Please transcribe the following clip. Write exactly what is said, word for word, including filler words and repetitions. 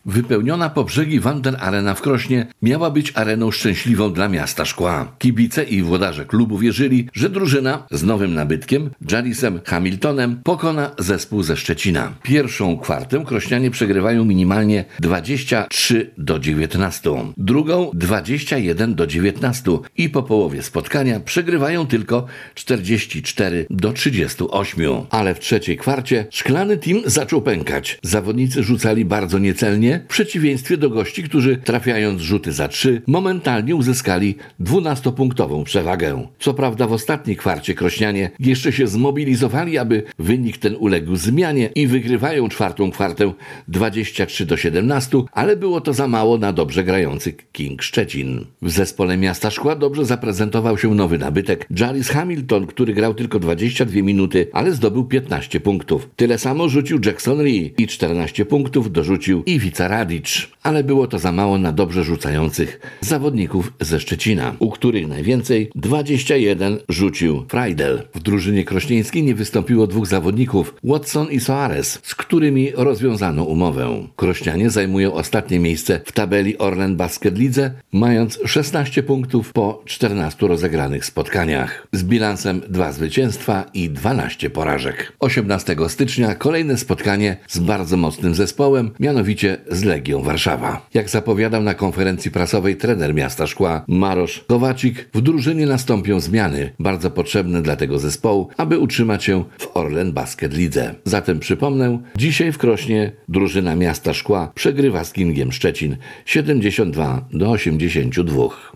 Wypełniona po brzegi Wander Arena w Krośnie miała być areną szczęśliwą dla miasta szkła. Kibice i włodarze klubu wierzyli, że drużyna z nowym nabytkiem, Jarrisem Hamiltonem, pokona zespół ze Szczecina. Pierwszą kwartę krośnianie przegrywają minimalnie dwadzieścia trzy do dziewiętnastu, drugą dwadzieścia jeden do dziewiętnastu i po połowie spotkania przegrywają tylko czterdzieści cztery do trzydziestu ośmiu. Ale w trzeciej kwarcie szklany team zaczął pękać. Zawodnicy rzucali bardzo niecelnie, w przeciwieństwie do gości, którzy trafiając rzuty za trzy, momentalnie uzyskali dwunastopunktową przewagę. Co prawda w ostatniej kwarcie krośnianie jeszcze się zmobilizowali, aby wynik ten uległ zmianie i wygrywają czwartą kwartę dwadzieścia trzy do siedemnastu, ale było to za mało na dobrze grający King Szczecin. W zespole miasta szkła dobrze zaprezentował się nowy nabytek Jarris Hamilton, który grał tylko dwadzieścia dwie minuty, ale zdobył piętnaście punktów. Tyle samo rzucił Jackson Lee i czternaście punktów dorzucił Ivica Radic, ale było to za mało na dobrze rzucających zawodników ze Szczecina, u których najwięcej dwadzieścia jeden rzucił Freidel. W drużynie krośnieńskiej nie wystąpiło dwóch zawodników, Watson i Soares, z którymi rozwiązano umowę. Krośnianie zajmują ostatnie miejsce w tabeli Orlen Basket Lidze, mając szesnaście punktów po czternastu rozegranych spotkaniach, z bilansem dwa zwycięstwa i dwanaście porażek. osiemnastego stycznia kolejne spotkanie z bardzo mocnym zespołem, mianowicie z Legią Warszawa. Jak zapowiadał na konferencji prasowej trener miasta szkła Marosz Kowacik, w drużynie nastąpią zmiany, bardzo potrzebne dla tego zespołu, aby utrzymać się w Orlen Basket Lidze. Zatem przypomnę, dzisiaj w Krośnie drużyna miasta szkła przegrywa z Kingiem Szczecin siedemdziesiąt dwa do osiemdziesięciu dwóch.